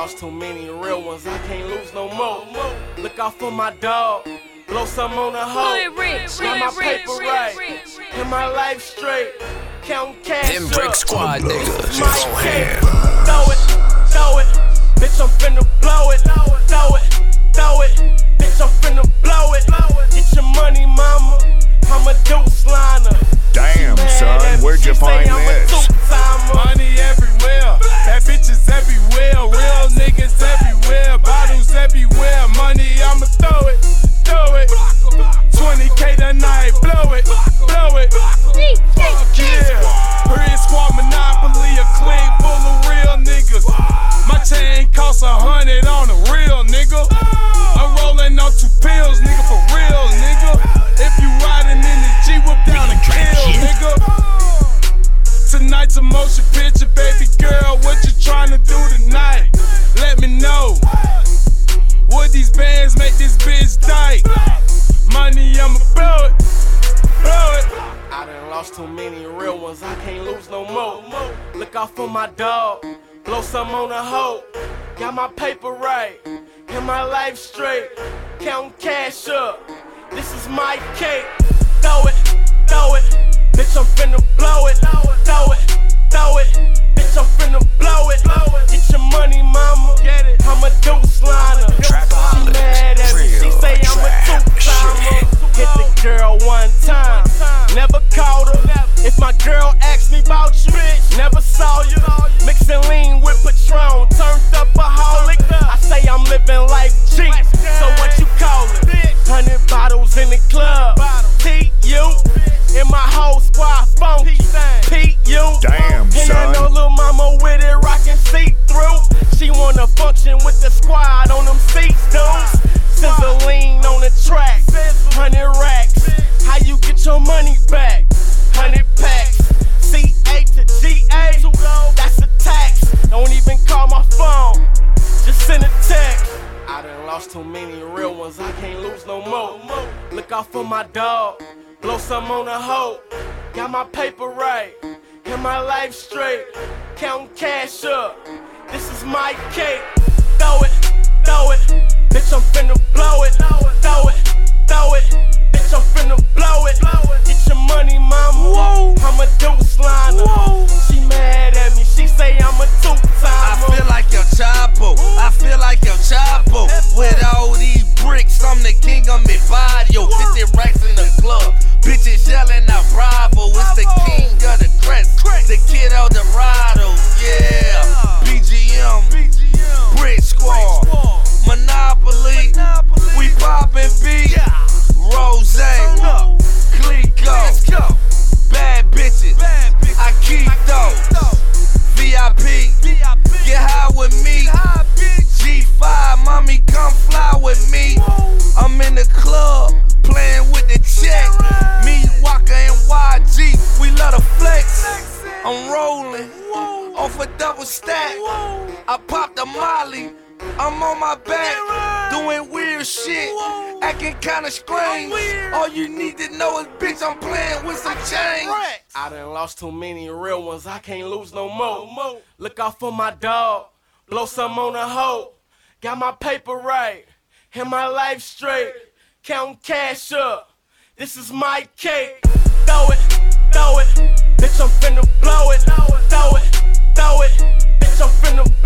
lost too many real ones, I can't lose no more. Look out for my dog, blow some on the hoe. Got my paper right, and my life straight. Counting cash Them Brick Squad niggas, my go cake. ahead. Throw it, bitch, I'm finna blow it. Throw it, bitch, I'm finna blow it. Get your money, mama, I'm a deuce liner. Damn, son, where'd you find this? Money everywhere, bad bitches everywhere, real niggas everywhere, bottles everywhere. Money, I'ma throw it. 20K tonight, blow it. Yeah, Brick Squad Monopoly, a clique full of real niggas. My chain costs 100 on a real nigga. I'm rolling on 2 pills, nigga, for real, nigga. If you riding in the G, whip down a kill, nigga. Tonight's a motion picture, baby girl, what you tryna do tonight? Let me know. Would these bands make this bitch tight? Money, I'ma blow it. I done lost too many real ones, I can't lose no more. Look out for my dog, blow some on the hoe. Got my paper right, and my life straight. Counting cash up, this is my cake. Throw it, bitch, I'm finna blow it. Throw it, bitch, I'm finna blow it. Get your money, mama, I'm a deuce liner. She mad at me, she say I'm a two-timer. Hit the girl one time, never called her. If my girl asked me about you, never saw you. Mixing lean with Patron, turned up a holic. I say I'm living life cheap, so what you call it? 100 bottles in the club, T.U. And my whole squad funky, P.U. Damn, and son. I know lil' mama with it rockin' see-through. She wanna function with the squad on them seats, dudes. Sizzle lean on the track, 100 racks. How you get your money back? 100 packs. C8 to GA, that's a tax. Don't even call my phone, just send a text. I done lost too many real ones, I can't lose no more. Look out for my dog, blow some on the hoe. Got my paper right, and my life straight. Counting cash up, this is my cake. Throw it, bitch, I'm finna blow it. Throw it, bitch, I'm finna blow it. Get your money, mama, I'm a deuce liner. She mad at me, she say I'm a two-timer. I feel like your Chapo, with all these bricks, I'm the king of mi barrio. 50 racks in the club, bitches yelling out bravo. It's the king of the crest, the kid El Dorado, yeah. BGM, Brick Squad, Monopoly, we poppin' beat, Rose, Clico, bad bitches, I keep those, VIP, get high with me, G5, mommy come fly with me, I'm in the club, playing with the check, me, Waka and YG, we love to flex, I'm rolling, off a double stack, I popped a Molly, I'm on my back, doing weird shit, acting kinda strange. All you need to know is, bitch, I'm playing with some change. I done lost too many real ones, I can't lose no more. Look out for my dog, blow some on the hoe. Got my paper right, and my life straight. Counting cash up, this is my cake. Throw it, bitch, I'm finna blow it. Throw it, bitch, I'm finna